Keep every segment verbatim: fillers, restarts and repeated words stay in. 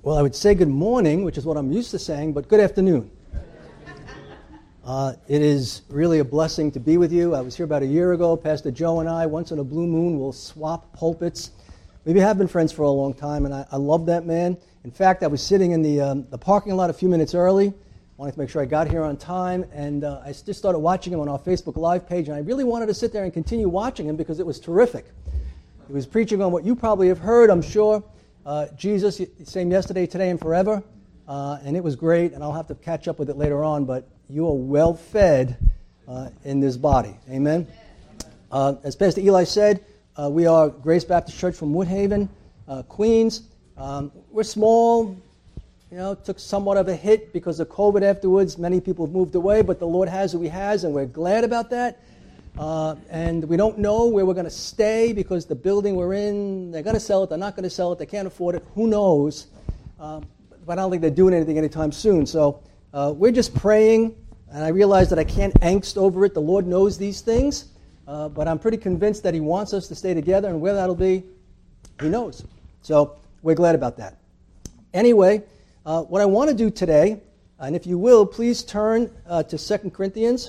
Well, I would say good morning, which is what I'm used to saying, but good afternoon. Uh, it is really a blessing to be with you. I was here about a year ago. Pastor Joe and I, once in a blue moon, will swap pulpits. We have been friends for a long time, and I, I love that man. In fact, I was sitting in the um, the parking lot a few minutes early. Wanted to make sure I got here on time, and uh, I just started watching him on our Facebook Live page, and I really wanted to sit there and continue watching him because it was terrific. He was preaching on what you probably have heard, I'm sure. Uh, Jesus, same yesterday, today, and forever. Uh, and it was great, and I'll have to catch up with it later on, but you are well fed uh, in this body. Amen? Uh, as Pastor Eli said, uh, we are Grace Baptist Church from Woodhaven, uh, Queens. Um, we're small, you know, took somewhat of a hit because of COVID afterwards. Many people have moved away, but the Lord has who He has, and we're glad about that. Uh, and we don't know where we're going to stay because the building we're in, they're going to sell it, they're not going to sell it, they can't afford it, who knows. Uh, but I don't think they're doing anything anytime soon. So uh, we're just praying, and I realize that I can't angst over it. The Lord knows these things, uh, but I'm pretty convinced that He wants us to stay together, and where that'll be, He knows. So we're glad about that. Anyway, uh, what I want to do today, and if you will, please turn uh, to Second Corinthians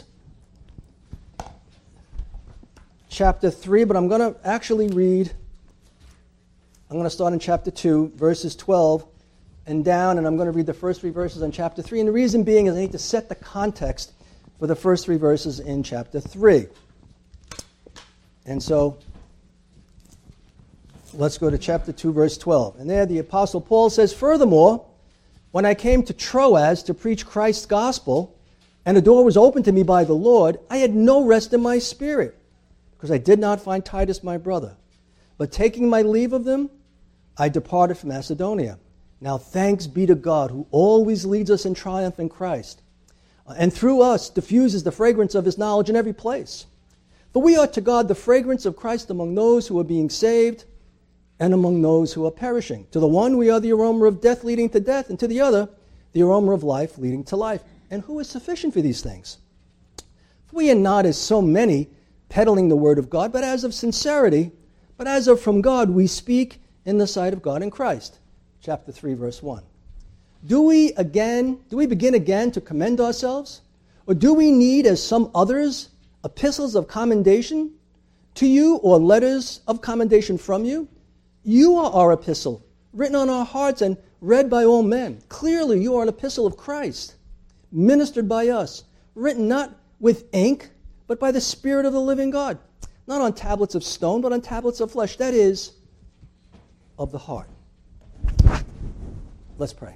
chapter three, but I'm going to actually read, I'm going to start in chapter two, verses twelve and down, and I'm going to read the first three verses on chapter three. And the reason being is I need to set the context for the first three verses in chapter three. And so, let's go to chapter two, verse twelve. And there the Apostle Paul says, "Furthermore, when I came to Troas to preach Christ's gospel, and a door was opened to me by the Lord, I had no rest in my spirit, because I did not find Titus my brother. But taking my leave of them, I departed from Macedonia. Now thanks be to God, who always leads us in triumph in Christ, and through us diffuses the fragrance of His knowledge in every place. For we are to God the fragrance of Christ among those who are being saved and among those who are perishing. To the one we are the aroma of death leading to death, and to the other the aroma of life leading to life. And who is sufficient for these things? For we are not as so many peddling the word of God, but as of sincerity, but as of from God, we speak in the sight of God in Christ." Chapter three, verse one. Do we again, do we begin again to commend ourselves? Or do we need, as some others, epistles of commendation to you or letters of commendation from you? You are our epistle, written on our hearts and read by all men. Clearly, you are an epistle of Christ, ministered by us, written not with ink, but by the Spirit of the living God, not on tablets of stone, but on tablets of flesh, that is, of the heart. Let's pray.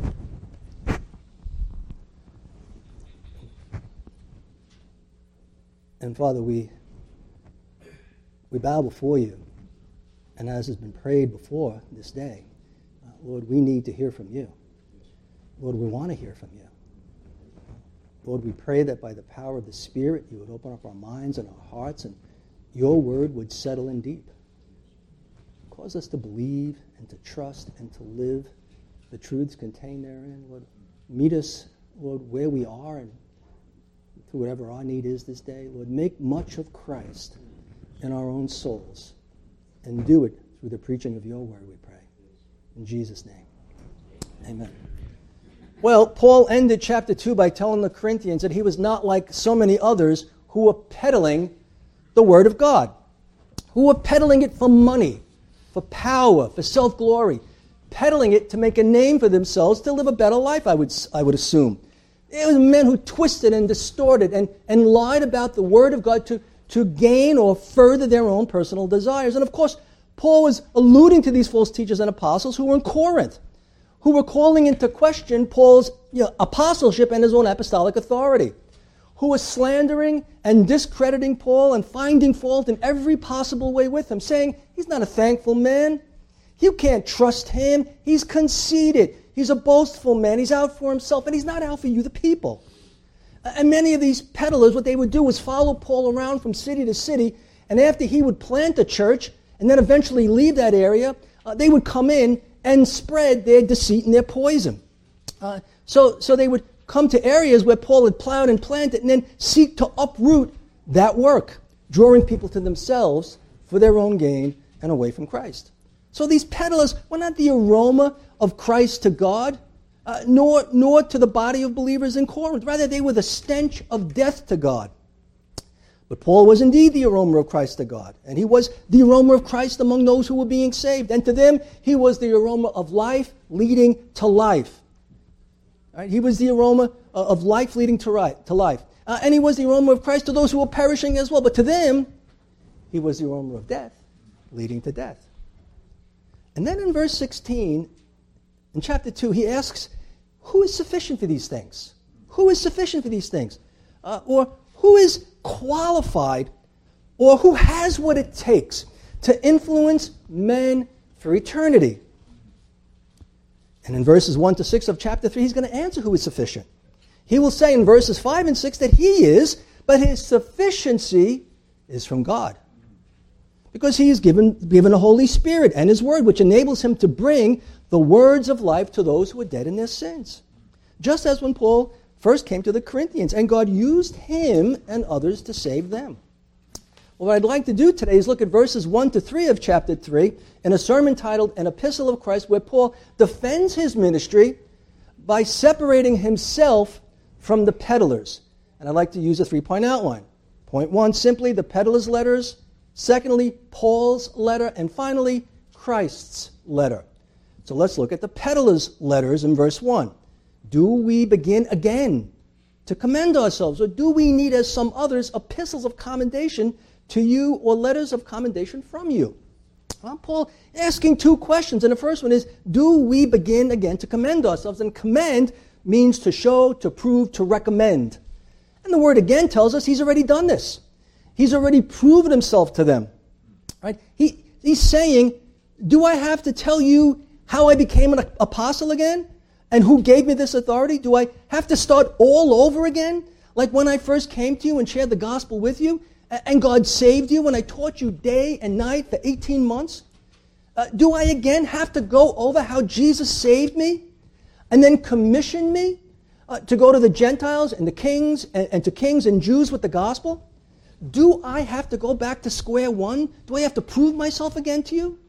And Father, we, we bow before you, and as has been prayed before this day, uh, Lord, we need to hear from you. Lord, we want to hear from you. Lord, we pray that by the power of the Spirit, you would open up our minds and our hearts, and your word would settle in deep. Cause us to believe and to trust and to live the truths contained therein. Lord, meet us, Lord, where we are and through whatever our need is this day. Lord, make much of Christ in our own souls, and do it through the preaching of your word, we pray. In Jesus' name, amen. Well, Paul ended chapter two by telling the Corinthians that he was not like so many others who were peddling the Word of God, who were peddling it for money, for power, for self-glory, peddling it to make a name for themselves, to live a better life, I would, I would assume. It was men who twisted and distorted and, and lied about the Word of God to, to gain or further their own personal desires. And of course, Paul was alluding to these false teachers and apostles who were in Corinth, who were calling into question Paul's you know, apostleship and his own apostolic authority, who were slandering and discrediting Paul and finding fault in every possible way with him, saying, he's not a thankful man. You can't trust him. He's conceited. He's a boastful man. He's out for himself, and he's not out for you, the people. And many of these peddlers, what they would do was follow Paul around from city to city, and after he would plant a church and then eventually leave that area, uh, they would come in and spread their deceit and their poison. Uh, so, so they would come to areas where Paul had plowed and planted and then seek to uproot that work, drawing people to themselves for their own gain and away from Christ. So these peddlers were not the aroma of Christ to God, uh, nor, nor to the body of believers in Corinth. Rather, they were the stench of death to God. But Paul was indeed the aroma of Christ to God, and he was the aroma of Christ among those who were being saved. And to them, he was the aroma of life leading to life. Right? He was the aroma of life leading to, right, to life. Uh, and he was the aroma of Christ to those who were perishing as well. But to them, he was the aroma of death leading to death. And then in verse sixteen, in chapter two, he asks, who is sufficient for these things? Who is sufficient for these things? Uh, or who is qualified, or who has what it takes to influence men for eternity? And in verses one to six of chapter three, he's going to answer who is sufficient. He will say in verses five and six that he is, but his sufficiency is from God. Because he is given, given a Holy Spirit and his word, which enables him to bring the words of life to those who are dead in their sins. Just as when Paul first came to the Corinthians, and God used him and others to save them. Well, what I'd like to do today is look at verses one to three of chapter three in a sermon titled An Epistle of Christ, where Paul defends his ministry by separating himself from the peddlers. And I'd like to use a three-point outline. Point one, simply the peddlers' letters. Secondly, Paul's letter. And finally, Christ's letter. So let's look at the peddlers' letters in verse one. Do we begin again to commend ourselves, or do we need, as some others, epistles of commendation to you or letters of commendation from you? Well, Paul asking two questions, and the first one is, do we begin again to commend ourselves? And commend means to show, to prove, to recommend. And the word again tells us he's already done this. He's already proven himself to them. Right? He, he's saying, do I have to tell you how I became an apostle again? And who gave me this authority? Do I have to start all over again? Like when I first came to you and shared the gospel with you, and God saved you when I taught you day and night for eighteen months? Uh, do I again have to go over how Jesus saved me and then commission me uh, to go to the Gentiles and the kings and, and to kings and Jews with the gospel? Do I have to go back to square one? Do I have to prove myself again to you?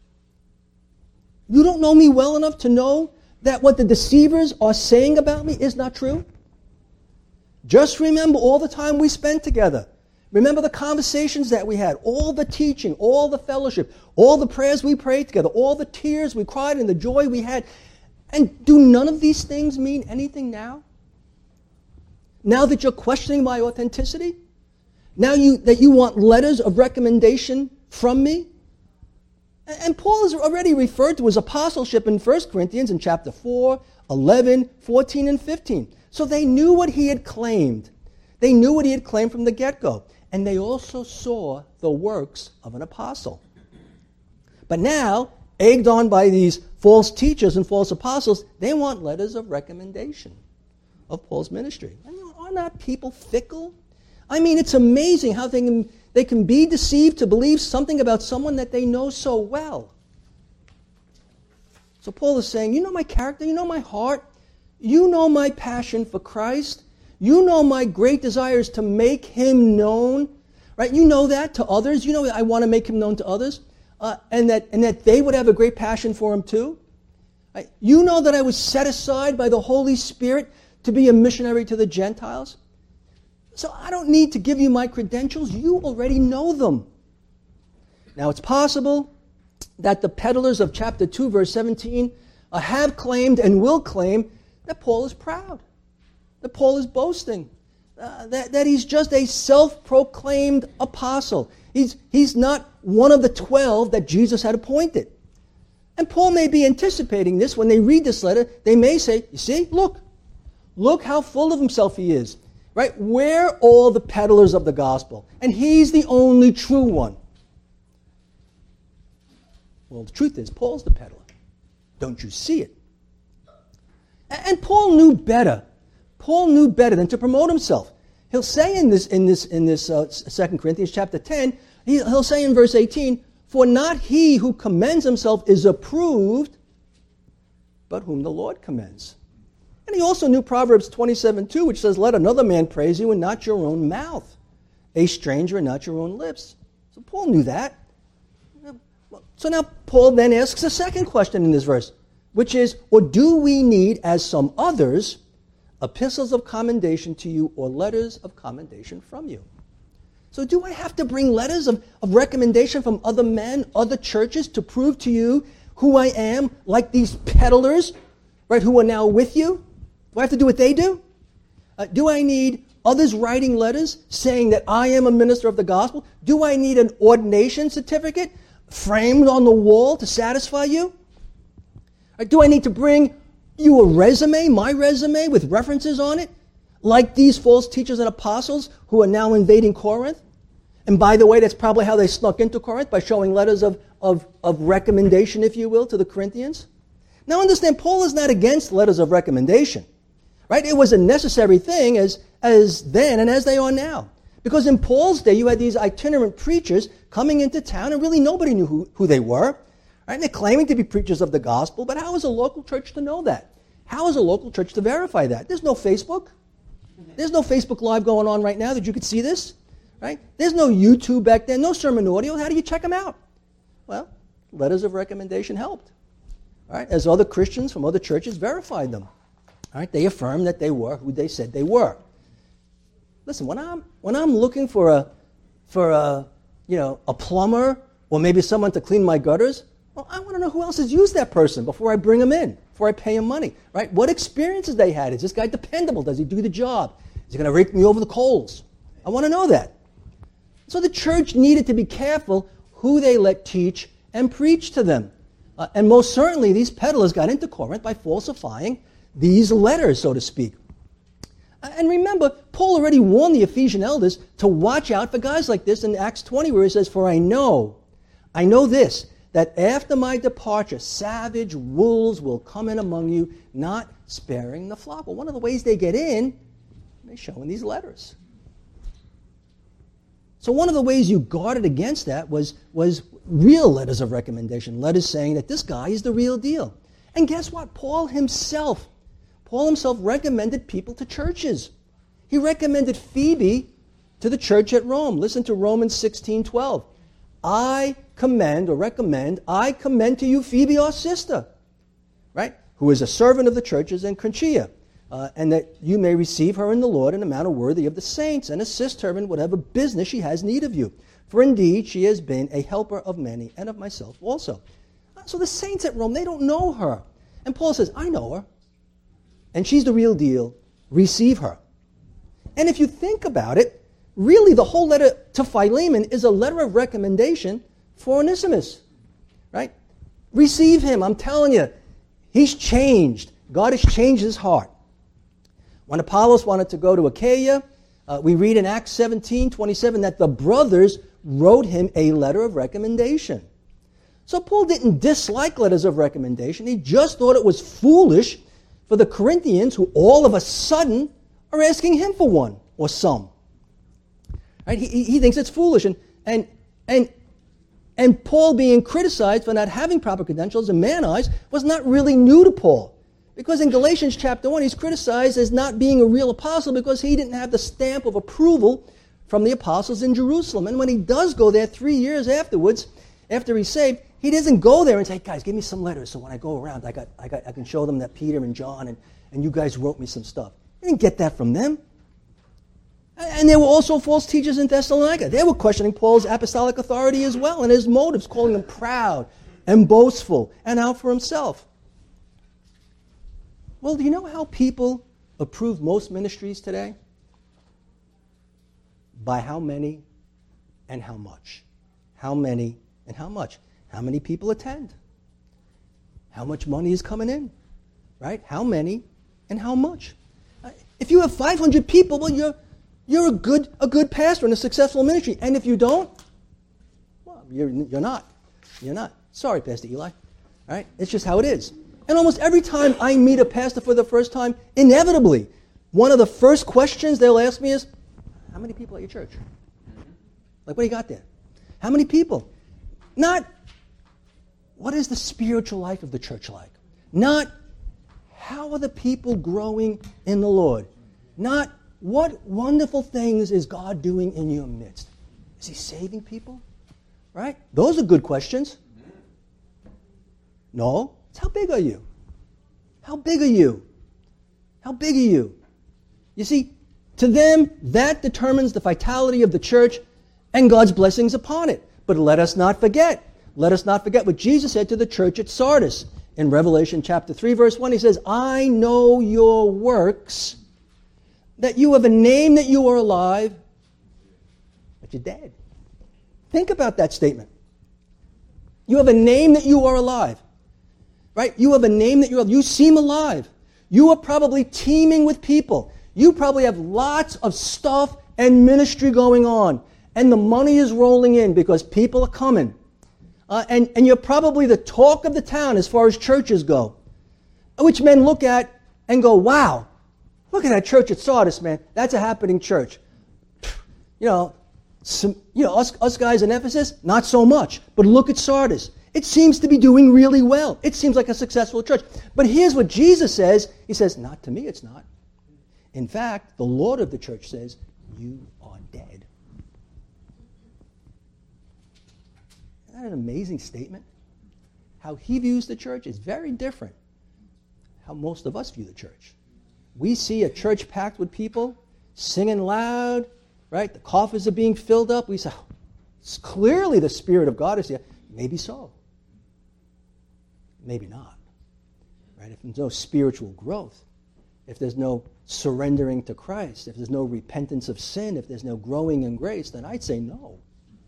You don't know me well enough to know that what the deceivers are saying about me is not true? Just remember all the time we spent together. Remember the conversations that we had, all the teaching, all the fellowship, all the prayers we prayed together, all the tears we cried and the joy we had. And do none of these things mean anything now? Now that you're questioning my authenticity? Now you, that you want letters of recommendation from me? And Paul has already referred to his apostleship in First Corinthians in chapter four, eleven, fourteen, and fifteen. So they knew what he had claimed. They knew what he had claimed from the get-go. And they also saw the works of an apostle. But now, egged on by these false teachers and false apostles, they want letters of recommendation of Paul's ministry. I mean, are not people fickle? I mean, it's amazing how they can, they can be deceived to believe something about someone that they know so well. So Paul is saying, you know my character, you know my heart, you know my passion for Christ, you know my great desires to make him known, right? You know that to others. You know that I want to make him known to others, uh, and that and that they would have a great passion for him too. Right? You know that I was set aside by the Holy Spirit to be a missionary to the Gentiles. So I don't need to give you my credentials. You already know them. Now it's possible that the peddlers of chapter two, verse seventeen, uh, have claimed and will claim that Paul is proud, that Paul is boasting, uh, that, that he's just a self-proclaimed apostle. He's, he's not one of the twelve that Jesus had appointed. And Paul may be anticipating this. When they read this letter, they may say, you see, look, look how full of himself he is. Right? We're all the peddlers of the gospel, and he's the only true one. Well, the truth is, Paul's the peddler. Don't you see it? And Paul knew better. Paul knew better than to promote himself. He'll say in this in this in this uh, Second Corinthians chapter ten, he, he'll say in verse eighteen, "For not he who commends himself is approved, but whom the Lord commends." And he also knew Proverbs twenty-seven two, which says, "Let another man praise you and not your own mouth, a stranger and not your own lips." So Paul knew that. So now Paul then asks a second question in this verse, which is, or do we need, as some others, epistles of commendation to you or letters of commendation from you? So do I have to bring letters of, of recommendation from other men, other churches, to prove to you who I am, like these peddlers, right, who are now with you? Do I have to do what they do? Uh, do I need others writing letters saying that I am a minister of the gospel? Do I need an ordination certificate framed on the wall to satisfy you? Or do I need to bring you a resume, my resume, with references on it, like these false teachers and apostles who are now invading Corinth? And by the way, that's probably how they snuck into Corinth, by showing letters of, of, of recommendation, if you will, to the Corinthians. Now understand, Paul is not against letters of recommendation. Right? It was a necessary thing as, as then and as they are now. Because in Paul's day, you had these itinerant preachers coming into town, and really nobody knew who, who they were. Right? And they're claiming to be preachers of the gospel, but how is a local church to know that? How is a local church to verify that? There's no Facebook. There's no Facebook Live going on right now that you could see this. Right? There's no YouTube back then, no sermon audio. How do you check them out? Well, letters of recommendation helped. Right? As other Christians from other churches verified them. All right? They affirmed that they were who they said they were. Listen, when I'm when I'm looking for a for a you know a plumber or maybe someone to clean my gutters, well, I want to know who else has used that person before I bring him in, before I pay him money. Right? What experiences they had? Is this guy dependable? Does he do the job? Is he going to rake me over the coals? I want to know that. So the church needed to be careful who they let teach and preach to them. Uh, and most certainly these peddlers got into Corinth by falsifying these letters, so to speak. And remember, Paul already warned the Ephesian elders to watch out for guys like this in Acts twenty, where he says, "For I know, I know this, that after my departure, savage wolves will come in among you, not sparing the flock." Well, one of the ways they get in, they show in these letters. So one of the ways you guarded against that was, was real letters of recommendation, letters saying that this guy is the real deal. And guess what? Paul himself, Paul himself recommended people to churches. He recommended Phoebe to the church at Rome. Listen to Romans sixteen twelve. I commend or recommend, I commend to you Phoebe, our sister, right, who is a servant of the churches in Chroncia. Uh, and that you may receive her in the Lord in a manner worthy of the saints, and assist her in whatever business she has need of you. For indeed she has been a helper of many, and of myself also. Uh, so the saints at Rome, they don't know her. And Paul says, I know her, and she's the real deal. Receive her. And if you think about it, really the whole letter to Philemon is a letter of recommendation for Onesimus. Right? Receive him. I'm telling you, he's changed. God has changed his heart. When Apollos wanted to go to Achaia, uh, we read in Acts seventeen twenty-seven that the brothers wrote him a letter of recommendation. So Paul didn't dislike letters of recommendation. He just thought it was foolish for the Corinthians, who all of a sudden are asking him for one or some. Right? He, he thinks it's foolish. And, and, and, and Paul being criticized for not having proper credentials in man's eyes was not really new to Paul. Because in Galatians chapter one, he's criticized as not being a real apostle because he didn't have the stamp of approval from the apostles in Jerusalem. And when he does go there three years afterwards, after he's saved, he doesn't go there and say, guys, give me some letters so when I go around, I got, I got, I can show them that Peter and John and, and you guys wrote me some stuff. He didn't get that from them. And there were also false teachers in Thessalonica. They were questioning Paul's apostolic authority as well and his motives, calling him proud and boastful and out for himself. Well, do you know how people approve most ministries today? By how many and how much. How many and how much. How many people attend? How much money is coming in? Right? How many and how much? If you have five hundred people, well, you're, you're a good a good pastor in a successful ministry. And if you don't, well, you're, you're not. You're not. Sorry, Pastor Eli. All right? It's just how it is. And almost every time I meet a pastor for the first time, inevitably, one of the first questions they'll ask me is, how many people at your church? Like, what do you got there? How many people? Not, what is the spiritual life of the church like? Not, how are the people growing in the Lord? Not, what wonderful things is God doing in your midst? Is he saving people? Right? Those are good questions. No, it's how big are you? How big are you? How big are you? You see, to them, that determines the vitality of the church and God's blessings upon it. But let us not forget, let us not forget what Jesus said to the church at Sardis. In Revelation chapter three, verse one, he says, I know your works, that you have a name that you are alive, but you're dead. Think about that statement. You have a name that you are alive. Right? You have a name that you're alive. You seem alive. You are probably teeming with people. You probably have lots of stuff and ministry going on. And the money is rolling in because people are coming. Uh, and, and you're probably the talk of the town as far as churches go. Which men look at and go, wow, look at that church at Sardis, man. That's a happening church. You know, some, you know, us, us guys in Ephesus, not so much. But look at Sardis. It seems to be doing really well. It seems like a successful church. But here's what Jesus says. He says, not to me, it's not. In fact, the Lord of the church says, you are dead. Isn't that an amazing statement? How he views the church is very different how most of us view the church. We see a church packed with people, singing loud, right? The coffers are being filled up. We say, oh, it's clearly the Spirit of God is here. Maybe so. Maybe not. Right? If there's no spiritual growth, if there's no surrendering to Christ, if there's no repentance of sin, if there's no growing in grace, then I'd say no.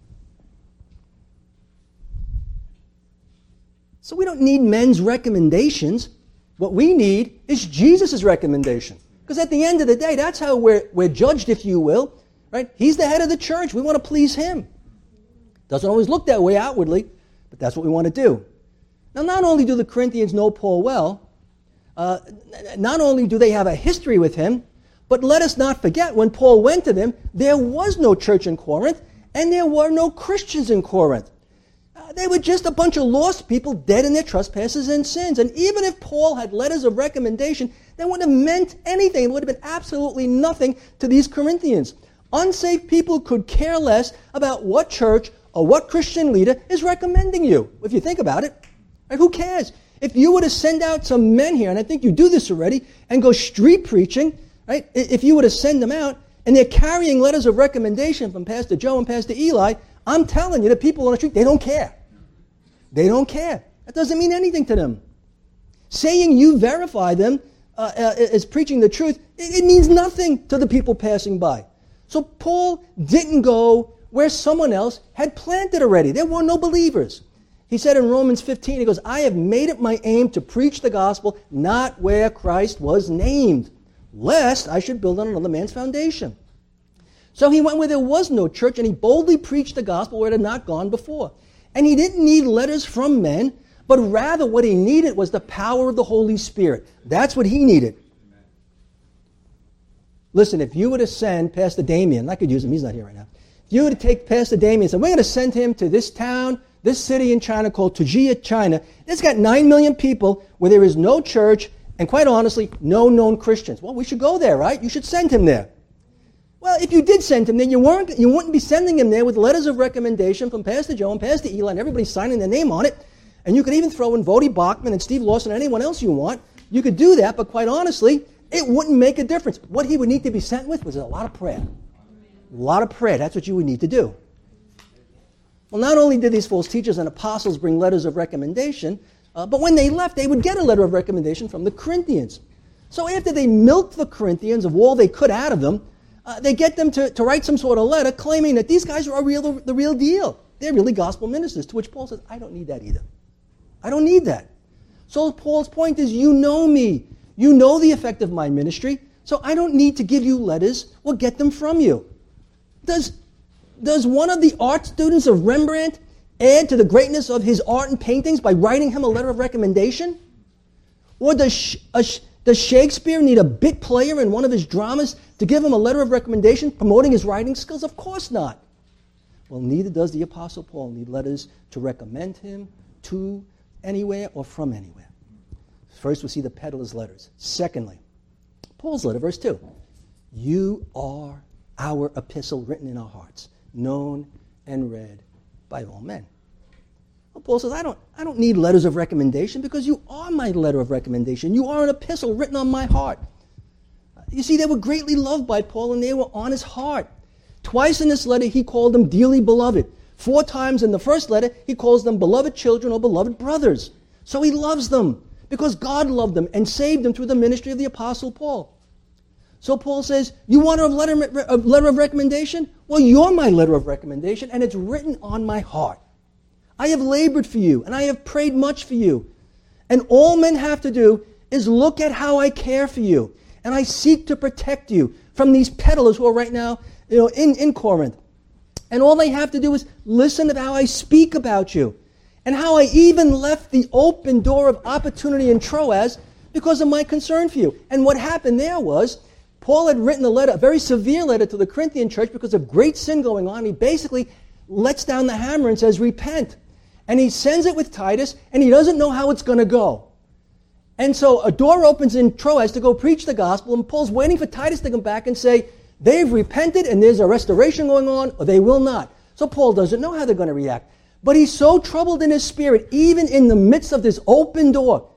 So we don't need men's recommendations. What we need is Jesus' recommendation. Because at the end of the day, that's how we're, we're judged, if you will. Right? He's the head of the church. We want to please him. Doesn't always look that way outwardly, but that's what we want to do. Now, not only do the Corinthians know Paul well, uh, not only do they have a history with him, but let us not forget, when Paul went to them, there was no church in Corinth, and there were no Christians in Corinth. Uh, they were just a bunch of lost people dead in their trespasses and sins. And even if Paul had letters of recommendation, that wouldn't have meant anything. It would have been absolutely nothing to these Corinthians. Unsaved people could care less about what church or what Christian leader is recommending you, if you think about it. Right? Who cares? If you were to send out some men here, and I think you do this already, and go street preaching, right? If you were to send them out, and they're carrying letters of recommendation from Pastor Joe and Pastor Eli, I'm telling you, the people on the street, they don't care. They don't care. That doesn't mean anything to them. Saying you verify them uh, uh, as preaching the truth, it, it means nothing to the people passing by. So Paul didn't go where someone else had planted already. There were no believers. He said in Romans fifteen, he goes, I have made it my aim to preach the gospel not where Christ was named, lest I should build on another man's foundation. So he went where there was no church, and he boldly preached the gospel where it had not gone before. And he didn't need letters from men, but rather what he needed was the power of the Holy Spirit. That's what he needed. Listen, if you were to send Pastor Damien, I could use him, he's not here right now. If you were to take Pastor Damien and say, we're going to send him to this town, this city in China called Tujia, China. It's got nine million people where there is no church and, quite honestly, no known Christians. Well, we should go there, right? You should send him there. Well, if you did send him there, you, weren't, you wouldn't be sending him there with letters of recommendation from Pastor Joe and Pastor Eli and everybody signing their name on it. And you could even throw in Vody Bachman and Steve Lawson and anyone else you want. You could do that, but quite honestly, it wouldn't make a difference. What he would need to be sent with was a lot of prayer. A lot of prayer. That's what you would need to do. Well, not only did these false teachers and apostles bring letters of recommendation, uh, but when they left, they would get a letter of recommendation from the Corinthians. So after they milked the Corinthians of all they could out of them, uh, they get them to, to write some sort of letter claiming that these guys are real, the real deal. They're really gospel ministers, to which Paul says, I don't need that either. I don't need that. So Paul's point is, you know me. You know the effect of my ministry, so I don't need to give you letters or get them from you. Does, does one of the art students of Rembrandt add to the greatness of his art and paintings by writing him a letter of recommendation? Or does, a, does Shakespeare need a bit player in one of his dramas to give him a letter of recommendation promoting his writing skills? Of course not. Well, neither does the Apostle Paul need letters to recommend him to anywhere or from anywhere. First, we see the peddler's letters. Secondly, Paul's letter, verse two. You are our epistle written in our hearts, known and read by all men. Paul says, I don't, I don't need letters of recommendation because you are my letter of recommendation. You are an epistle written on my heart. You see, they were greatly loved by Paul and they were on his heart. Twice in this letter, he called them dearly beloved. Four times in the first letter, he calls them beloved children or beloved brothers. So he loves them because God loved them and saved them through the ministry of the Apostle Paul. So Paul says, you want a letter, a letter of recommendation? Well, you're my letter of recommendation, and it's written on my heart. I have labored for you, and I have prayed much for you. And all men have to do is look at how I care for you, and I seek to protect you from these peddlers who are right now, you know, in, in Corinth. And all they have to do is listen to how I speak about you, and how I even left the open door of opportunity in Troas because of my concern for you. And what happened there was, Paul had written a letter, a very severe letter to the Corinthian church because of great sin going on. He basically lets down the hammer and says, repent. And he sends it with Titus, and he doesn't know how it's going to go. And so a door opens in Troas to go preach the gospel, and Paul's waiting for Titus to come back and say, they've repented and there's a restoration going on, or they will not. So Paul doesn't know how they're going to react. But he's so troubled in his spirit, even in the midst of this open door,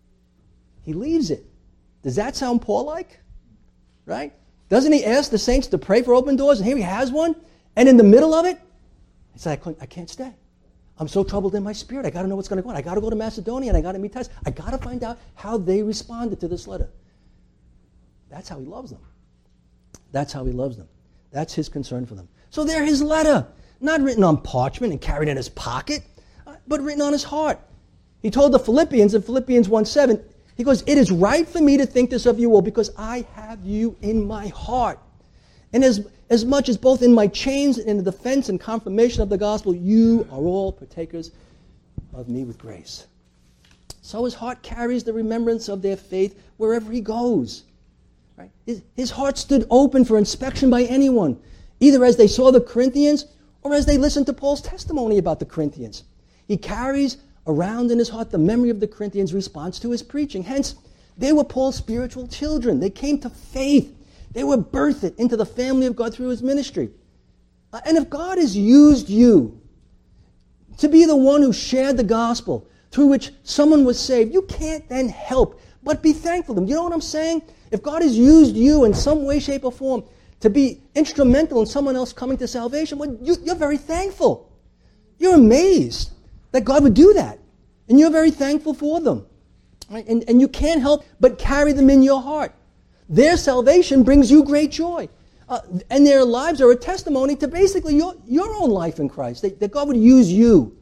he leaves it. Does that sound Paul-like? Right? Doesn't he ask the saints to pray for open doors? And here he has one. And in the middle of it, he said, I, I can't stay. I'm so troubled in my spirit. I got to know what's going to go on. I got to go to Macedonia and I got to meet Titus. I got to find out how they responded to this letter. That's how he loves them. That's how he loves them. That's his concern for them. So they're his letter. Not written on parchment and carried in his pocket, but written on his heart. He told the Philippians in Philippians one seven, he goes, it is right for me to think this of you all because I have you in my heart. And as, as much as both in my chains and in the defense and confirmation of the gospel, you are all partakers of me with grace. So his heart carries the remembrance of their faith wherever he goes. Right? His, his heart stood open for inspection by anyone, either as they saw the Corinthians or as they listened to Paul's testimony about the Corinthians. He carries around in his heart the memory of the Corinthians' response to his preaching. Hence, they were Paul's spiritual children. They came to faith. They were birthed into the family of God through his ministry. Uh, and if God has used you to be the one who shared the gospel through which someone was saved, you can't then help but be thankful to them. You know what I'm saying? If God has used you in some way, shape, or form to be instrumental in someone else coming to salvation, well, you, you're very thankful. You're amazed that God would do that. And you're very thankful for them. Right? And, and you can't help but carry them in your heart. Their salvation brings you great joy. Uh, and their lives are a testimony to basically your, your own life in Christ, that, that God would use you.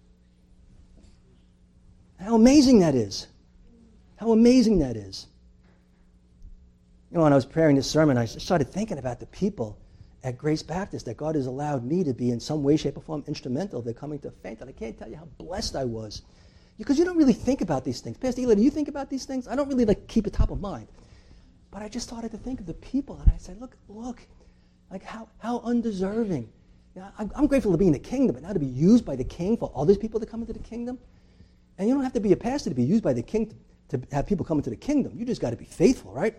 How amazing that is. How amazing that is. You know, when I was preparing this sermon, I started thinking about the people at Grace Baptist that God has allowed me to be in some way, shape, or form instrumental. They're coming to faith, and I can't tell you how blessed I was. Because you don't really think about these things. Pastor Eli, do you think about these things? I don't really like keep it top of mind. But I just started to think of the people, and I said, look, look, like how, how undeserving. You know, I'm, I'm grateful to be in the kingdom, but now to be used by the king for all these people to come into the kingdom. And you don't have to be a pastor to be used by the king to, to have people come into the kingdom. You just got to be faithful, right?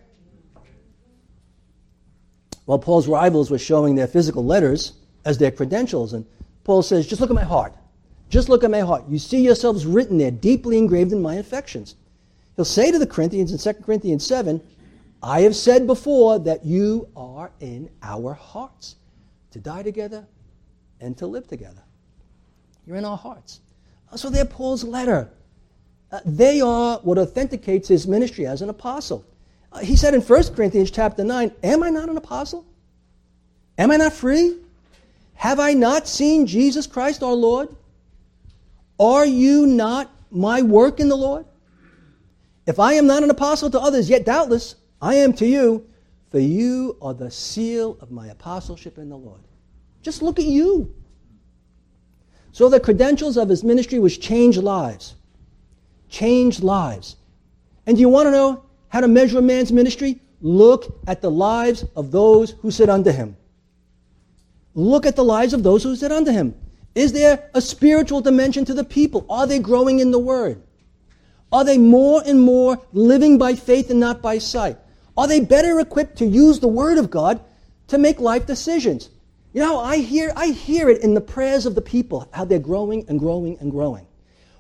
Well, Paul's rivals were showing their physical letters as their credentials, and Paul says, just look at my heart. Just look at my heart. You see yourselves written there, deeply engraved in my affections. He'll say to the Corinthians in Second Corinthians seven, I have said before that you are in our hearts, to die together and to live together. You're in our hearts. So they're Paul's letter. Uh, they are what authenticates his ministry as an apostle. Uh, he said in First Corinthians chapter nine, am I not an apostle? Am I not free? Have I not seen Jesus Christ our Lord? Are you not my work in the Lord? If I am not an apostle to others, yet doubtless I am to you, for you are the seal of my apostleship in the Lord. Just look at you. So the credentials of his ministry was change lives. Change lives. And do you want to know how to measure a man's ministry? Look at the lives of those who sit under him. Look at the lives of those who sit under him. Is there a spiritual dimension to the people? Are they growing in the Word? Are they more and more living by faith and not by sight? Are they better equipped to use the Word of God to make life decisions? You know, I hear, I hear it in the prayers of the people, how they're growing and growing and growing.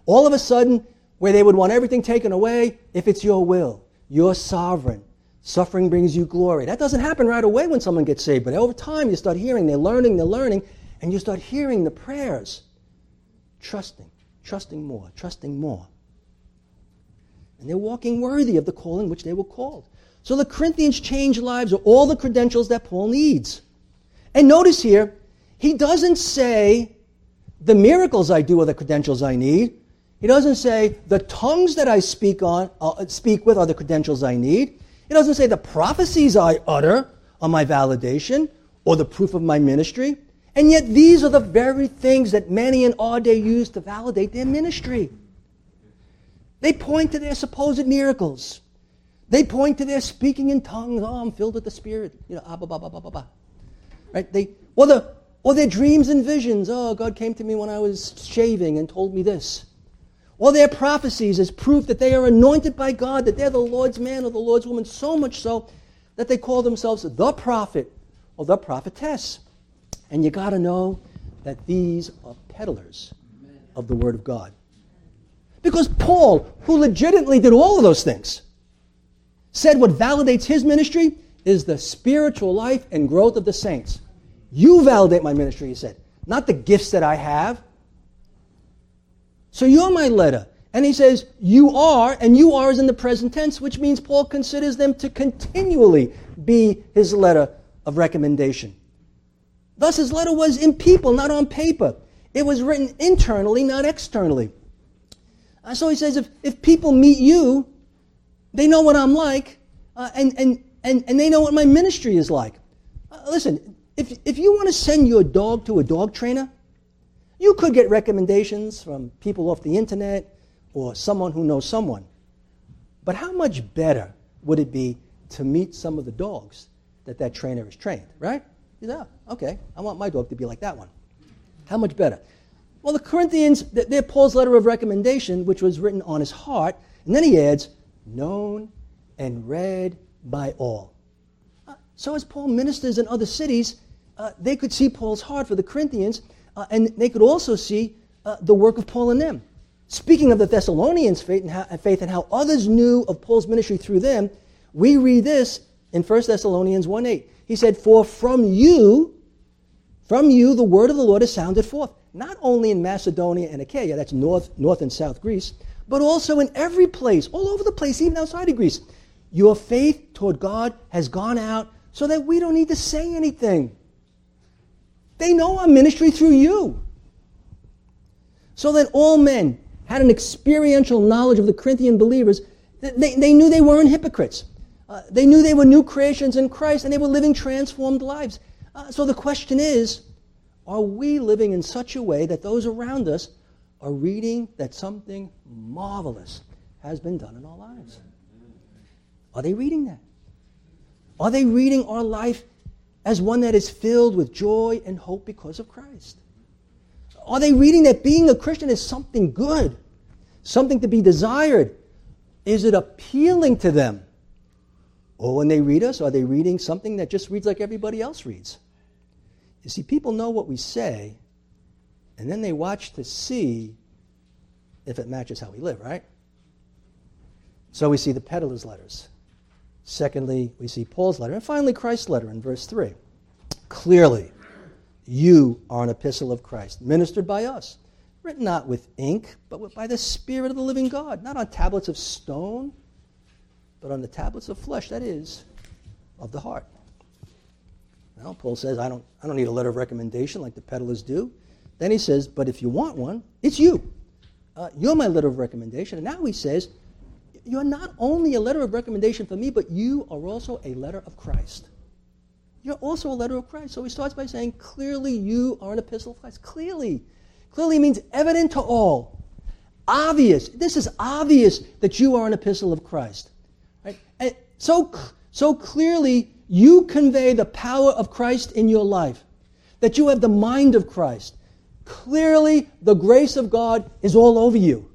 All of a sudden, where they would want everything taken away, if it's your will, you're sovereign. Suffering brings you glory. That doesn't happen right away when someone gets saved, but over time you start hearing, they're learning, they're learning, and you start hearing the prayers. Trusting, trusting more, trusting more. And they're walking worthy of the calling which they were called. So the Corinthians' changed lives are all the credentials that Paul needs. And notice here, he doesn't say, the miracles I do are the credentials I need. He doesn't say, the tongues that I speak on, uh, speak with are the credentials I need. He doesn't say, the prophecies I utter are my validation or the proof of my ministry. And yet these are the very things that many in our day use to validate their ministry. They point to their supposed miracles. They point to their speaking in tongues. Oh, I'm filled with the Spirit. You know, ah, bah, bah, bah, bah, bah, bah. Right? They, or, the, or their dreams and visions. Oh, God came to me when I was shaving and told me this. Or their prophecies as proof that they are anointed by God, that they're the Lord's man or the Lord's woman, so much so that they call themselves the prophet or the prophetess. And you got to know that these are peddlers of the Word of God. Because Paul, who legitimately did all of those things, said what validates his ministry is the spiritual life and growth of the saints. You validate my ministry, he said, not the gifts that I have. So you're my letter. And he says, you are, and you are is in the present tense, which means Paul considers them to continually be his letter of recommendation. Thus his letter was in people, not on paper. It was written internally, not externally. Uh, so he says, if, if people meet you, they know what I'm like, uh, and, and, and, and they know what my ministry is like. Uh, listen, if, if you want to send your dog to a dog trainer, you could get recommendations from people off the internet or someone who knows someone. But how much better would it be to meet some of the dogs that that trainer has trained, right? Yeah, okay, I want my dog to be like that one. How much better? Well, the Corinthians, they're Paul's letter of recommendation, which was written on his heart. And then he adds, known and read by all. Uh, so as Paul ministers in other cities, uh, they could see Paul's heart for the Corinthians, uh, and they could also see uh, the work of Paul in them. Speaking of the Thessalonians' faith and, how, faith and how others knew of Paul's ministry through them, we read this in First Thessalonians one eight. He said, for from you, from you the word of the Lord is sounded forth, not only in Macedonia and Achaia, that's north, north and south Greece, but also in every place, all over the place, even outside of Greece. Your faith toward God has gone out so that we don't need to say anything. They know our ministry through you. So that all men had an experiential knowledge of the Corinthian believers. They, they knew they weren't hypocrites. Uh, they knew they were new creations in Christ, and they were living transformed lives. Uh, so the question is, are we living in such a way that those around us are reading that something marvelous has been done in our lives? Are they reading that? Are they reading our life as one that is filled with joy and hope because of Christ? Are they reading that being a Christian is something good, something to be desired? Is it appealing to them? Or when they read us, are they reading something that just reads like everybody else reads? You see, people know what we say, and then they watch to see if it matches how we live, right? So we see the peddler's letters. Secondly, we see Paul's letter. And finally, Christ's letter in verse three. Clearly, you are an epistle of Christ, ministered by us, written not with ink, but by the Spirit of the living God, not on tablets of stone, but on the tablets of flesh, that is, of the heart. Now, Paul says, I don't, I don't need a letter of recommendation like the peddlers do. Then he says, but if you want one, it's you. Uh, you're my letter of recommendation. And now he says, you're not only a letter of recommendation for me, but you are also a letter of Christ. You're also a letter of Christ. So he starts by saying, clearly you are an epistle of Christ. Clearly. Clearly means evident to all. Obvious. This is obvious that you are an epistle of Christ. Right? And so, so clearly you convey the power of Christ in your life, that you have the mind of Christ. Clearly, the grace of God is all over you.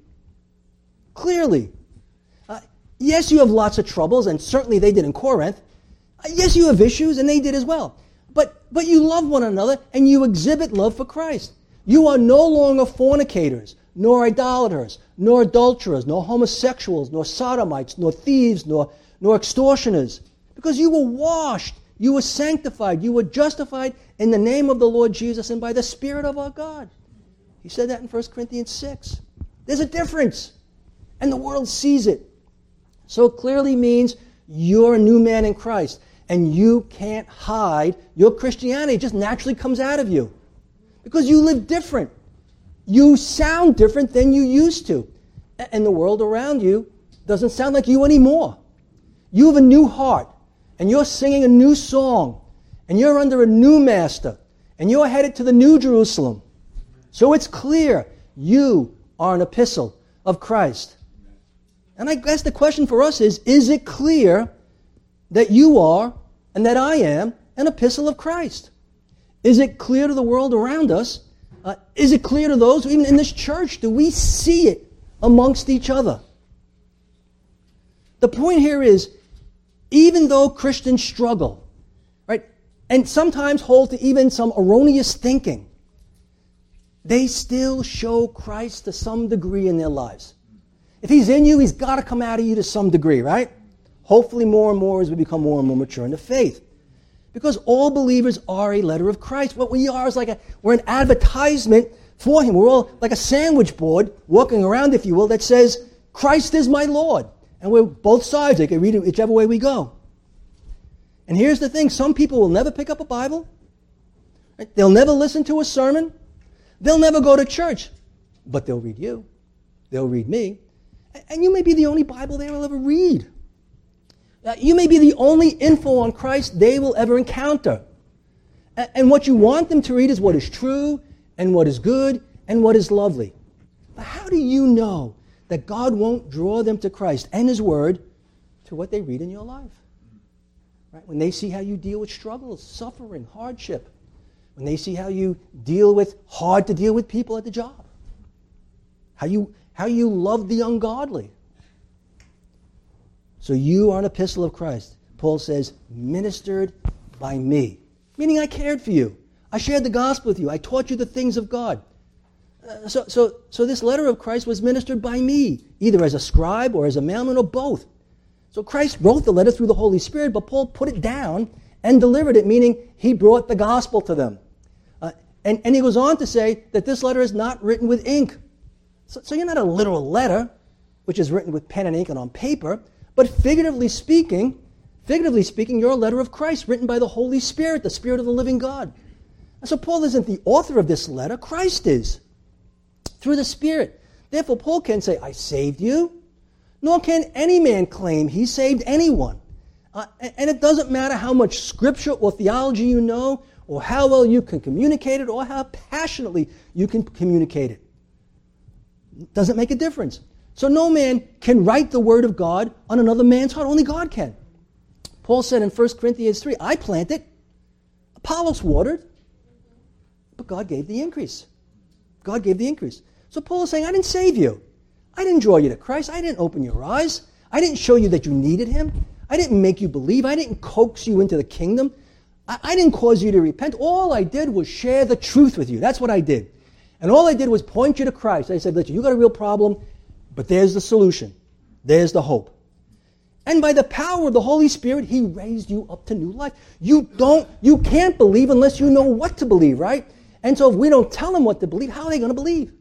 Clearly. Uh, yes, you have lots of troubles, and certainly they did in Corinth. Uh, yes, you have issues, and they did as well. But, but you love one another, and you exhibit love for Christ. You are no longer fornicators, nor idolaters, nor adulterers, nor homosexuals, nor sodomites, nor thieves, nor, nor extortioners. Because you were washed, you were sanctified, you were justified in the name of the Lord Jesus and by the Spirit of our God. He said that in First Corinthians six. There's a difference, and the world sees it. So it clearly means you're a new man in Christ, and you can't hide your Christianity. It just naturally comes out of you because you live different. You sound different than you used to, and the world around you doesn't sound like you anymore. You have a new heart, and you're singing a new song, and you're under a new master, and you're headed to the New Jerusalem. So it's clear you are an epistle of Christ. And I guess the question for us is, is it clear that you are, and that I am, an epistle of Christ? Is it clear to the world around us? Uh, is it clear to those, even in this church, do we see it amongst each other? The point here is, even though Christians struggle, right, and sometimes hold to even some erroneous thinking, they still show Christ to some degree in their lives. If He's in you, He's got to come out of you to some degree, right? Hopefully more and more as we become more and more mature in the faith. Because all believers are a letter of Christ. What we are is like a, we're an advertisement for Him. We're all like a sandwich board walking around, if you will, that says, Christ is my Lord. And we're both sides. They can read it whichever way we go. And here's the thing. Some people will never pick up a Bible. Right? They'll never listen to a sermon. They'll never go to church. But they'll read you. They'll read me. And you may be the only Bible they will ever read. Uh, you may be the only info on Christ they will ever encounter. And, and what you want them to read is what is true, and what is good, and what is lovely. But how do you know that God won't draw them to Christ and His Word to what they read in your life? Right? When they see how you deal with struggles, suffering, hardship. When they see how you deal with hard to deal with people at the job. How you How you love the ungodly. So you are an epistle of Christ. Paul says, ministered by me. Meaning I cared for you. I shared the gospel with you. I taught you the things of God. Uh, so, so, so this letter of Christ was ministered by me, either as a scribe or as a mailman or both. So Christ wrote the letter through the Holy Spirit, but Paul put it down and delivered it, meaning he brought the gospel to them. Uh, and, and he goes on to say that this letter is not written with ink. So, so you're not a literal letter, which is written with pen and ink and on paper, but figuratively speaking, figuratively speaking, you're a letter of Christ written by the Holy Spirit, the Spirit of the living God. And so Paul isn't the author of this letter, Christ is, through the Spirit. Therefore, Paul can say, I saved you, nor can any man claim he saved anyone. Uh, and it doesn't matter how much scripture or theology you know, or how well you can communicate it, or how passionately you can communicate it. Doesn't make a difference. So no man can write the word of God on another man's heart. Only God can. Paul said in First Corinthians three, I planted, Apollos watered, but God gave the increase. God gave the increase. So Paul is saying, I didn't save you. I didn't draw you to Christ. I didn't open your eyes. I didn't show you that you needed Him. I didn't make you believe. I didn't coax you into the kingdom. I, I didn't cause you to repent. All I did was share the truth with you. That's what I did. And all I did was point you to Christ. I said, listen, you got a real problem, but there's the solution. There's the hope. And by the power of the Holy Spirit, He raised you up to new life. You don't, you can't believe unless you know what to believe, right? And so if we don't tell them what to believe, how are they going to believe?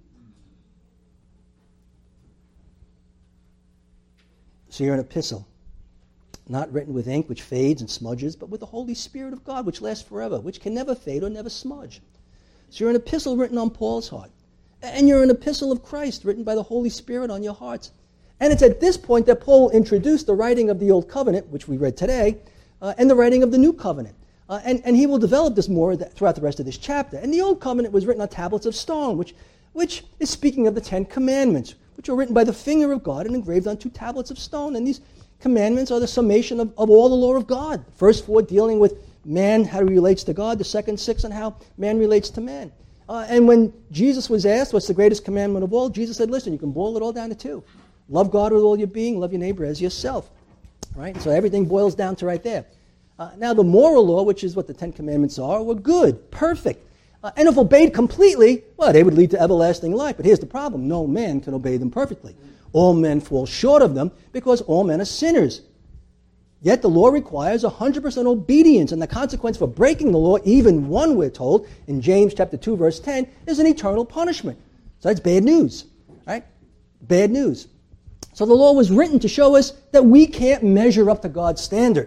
So you're an epistle, not written with ink which fades and smudges, but with the Holy Spirit of God, which lasts forever, which can never fade or never smudge. So you're an epistle written on Paul's heart. And you're an epistle of Christ written by the Holy Spirit on your hearts. And it's at this point that Paul introduced the writing of the Old Covenant, which we read today, uh, and the writing of the New Covenant. Uh, and, and he will develop this more throughout the rest of this chapter. And the Old Covenant was written on tablets of stone, which, which is speaking of the Ten Commandments, which were written by the finger of God and engraved on two tablets of stone. And these commandments are the summation of, of all the law of God. The first four dealing with man, how he relates to God. The second six on how man relates to man. Uh, and when Jesus was asked, what's the greatest commandment of all? Jesus said, listen, you can boil it all down to two. Love God with all your being, love your neighbor as yourself. Right? So everything boils down to right there. Uh, now the moral law, which is what the Ten Commandments are, were good, perfect. Uh, and if obeyed completely, well, they would lead to everlasting life. But here's the problem. No man can obey them perfectly. All men fall short of them because all men are sinners. Yet the law requires one hundred percent obedience, and the consequence for breaking the law, even one, we're told, in James chapter two, verse ten, is an eternal punishment. So that's bad news, right? Bad news. So the law was written to show us that we can't measure up to God's standard,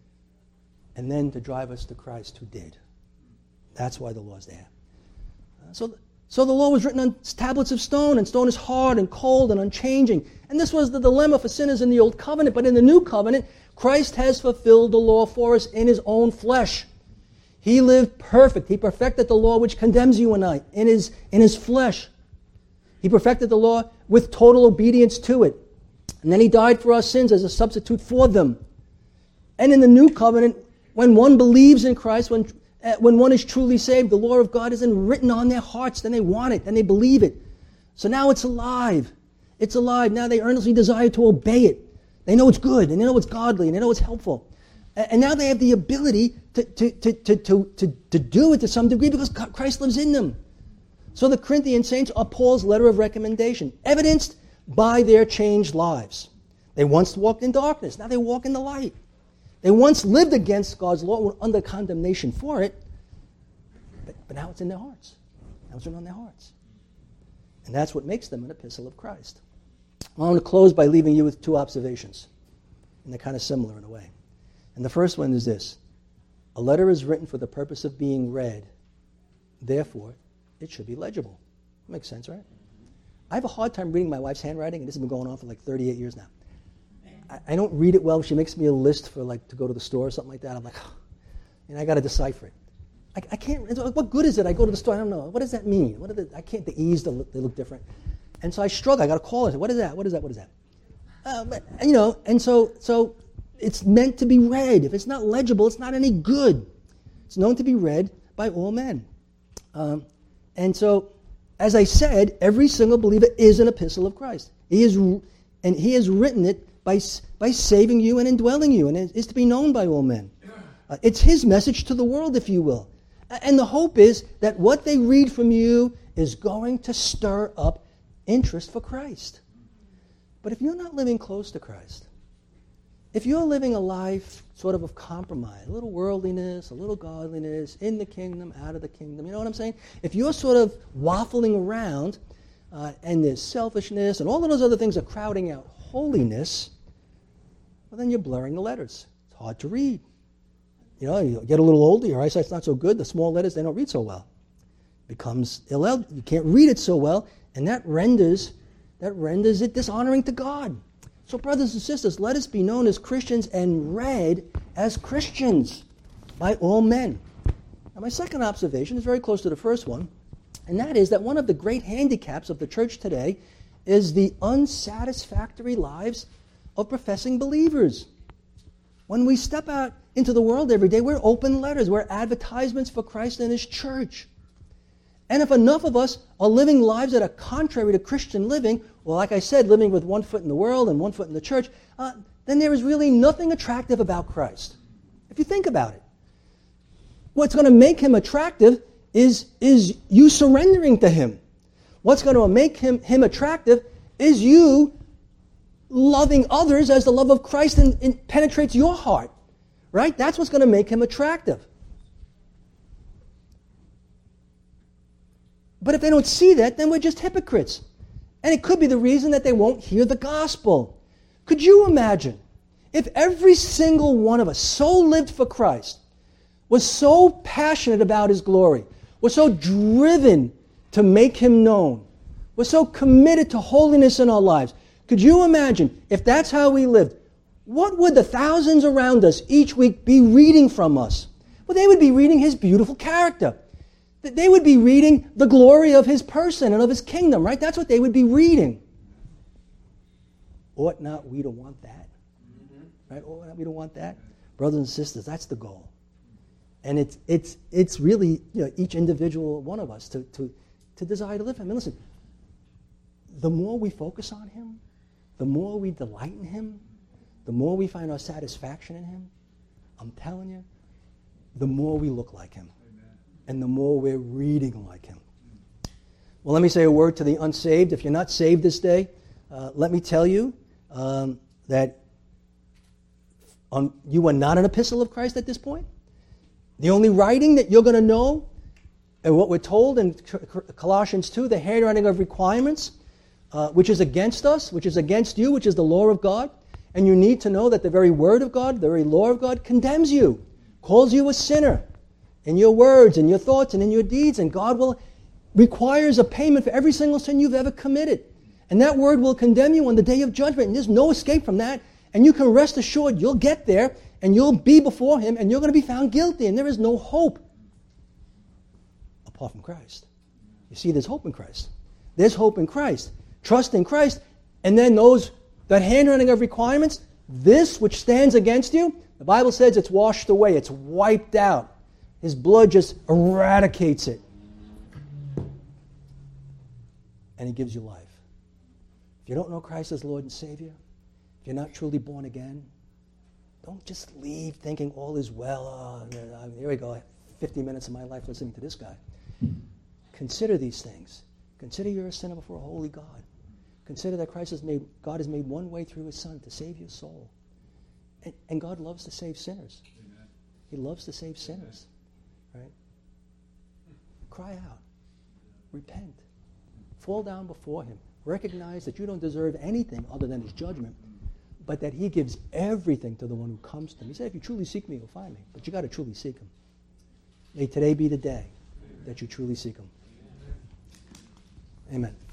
and then to drive us to Christ who did. That's why the law is there. Uh, so, so the law was written on tablets of stone, and stone is hard and cold and unchanging. And this was the dilemma for sinners in the Old Covenant. But in the New Covenant, Christ has fulfilled the law for us in his own flesh. He lived perfect. He perfected the law which condemns you and I in his, in his flesh. He perfected the law with total obedience to it. And then he died for our sins as a substitute for them. And in the New Covenant, when one believes in Christ, when Uh, when one is truly saved, the law of God isn't written on their hearts. Then they want it. Then they believe it. So now it's alive. It's alive. Now they earnestly desire to obey it. They know it's good. And they know it's godly. And they know it's helpful. And, and now they have the ability to, to, to, to, to, to, to do it to some degree because Christ lives in them. So the Corinthian saints are Paul's letter of recommendation, evidenced by their changed lives. They once walked in darkness. Now they walk in the light. They once lived against God's law, were under condemnation for it, but, but now it's in their hearts. Now it's written on their hearts. And that's what makes them an epistle of Christ. Well, I want to close by leaving you with two observations, and they're kind of similar in a way. And the first one is this. A letter is written for the purpose of being read. Therefore, it should be legible. Makes sense, right? I have a hard time reading my wife's handwriting, and this has been going on for like thirty-eight years now. I don't read it well. She makes me a list for like to go to the store or something like that. I'm like, oh, and I got to decipher it. I, I can't. What good is it? I go to the store. I don't know. What does that mean? What are the? I can't. The E's they look, they look different, and so I struggle. I got to call it. What is that? What is that? What is that? Uh, but, you know, and so so it's meant to be read. If it's not legible, it's not any good. It's known to be read by all men, um, and so as I said, every single believer is an epistle of Christ. He is, and he has written it. By, by saving you and indwelling you, and it is to be known by all men. Uh, it's his message to the world, if you will. And the hope is that what they read from you is going to stir up interest for Christ. But if you're not living close to Christ, if you're living a life sort of of compromise, a little worldliness, a little godliness, in the kingdom, out of the kingdom, you know what I'm saying? If you're sort of waffling around uh, and there's selfishness and all of those other things are crowding out holiness, well, then you're blurring the letters. It's hard to read. You know, you get a little older, your eyesight's not so good, the small letters, they don't read so well. It becomes illegible. You can't read it so well, and that renders, that renders it dishonoring to God. So, brothers and sisters, let us be known as Christians and read as Christians by all men. Now, my second observation is very close to the first one, and that is that one of the great handicaps of the church today is the unsatisfactory lives of professing believers. When we step out into the world every day, we're open letters. We're advertisements for Christ and his church. And if enough of us are living lives that are contrary to Christian living, well, like I said, living with one foot in the world and one foot in the church, uh, then there is really nothing attractive about Christ. If you think about it. What's going to make him attractive is, is you surrendering to him. What's going to make him, him attractive is you loving others as the love of Christ and, and penetrates your heart. Right? That's what's going to make him attractive. But if they don't see that, then we're just hypocrites. And it could be the reason that they won't hear the gospel. Could you imagine if every single one of us so lived for Christ, was so passionate about his glory, was so driven to make him known, was so committed to holiness in our lives? Could you imagine if that's how we lived? What would the thousands around us each week be reading from us? Well, they would be reading his beautiful character. They would be reading the glory of his person and of his kingdom, right? That's what they would be reading. Ought not we to want that? Mm-hmm. Right? Ought not we to want that? Brothers and sisters, that's the goal. And it's it's it's really, you know, each individual one of us to, to, to desire to live him. And listen, the more we focus on him, the more we delight in him, the more we find our satisfaction in him, I'm telling you, the more we look like him. Amen. and the more we're reading like him. Well, let me say a word to the unsaved. If you're not saved this day, uh, let me tell you um, that on, you are not an epistle of Christ at this point. The only writing that you're going to know, and what we're told in Colossians two, the handwriting of requirements, uh, which is against us, which is against you, which is the law of God. And you need to know that the very word of God, the very law of God, condemns you, calls you a sinner in your words, in your thoughts, and in your deeds. And God will requires a payment for every single sin you've ever committed. And that word will condemn you on the day of judgment. And there's no escape from that. And you can rest assured you'll get there, and you'll be before him, and you're going to be found guilty. And there is no hope apart from Christ. You see, there's hope in Christ. There's hope in Christ. Trust in Christ. And then those, that handwriting of requirements, this which stands against you, the Bible says it's washed away. It's wiped out. His blood just eradicates it. And he gives you life. If you don't know Christ as Lord and Savior, if you're not truly born again, don't just leave thinking all is well. Oh, here we go, fifty minutes of my life listening to this guy. Consider these things. Consider you're a sinner before a holy God. Consider that Christ has made, God has made one way through his Son to save your soul. And, and God loves to save sinners. Amen. He loves to save sinners. Right? Cry out. Repent. Fall down before him. Recognize that you don't deserve anything other than his judgment, but that he gives everything to the one who comes to him. He said, if you truly seek me, you'll find me. But you got to truly seek him. May today be the day that you truly seek him. Amen.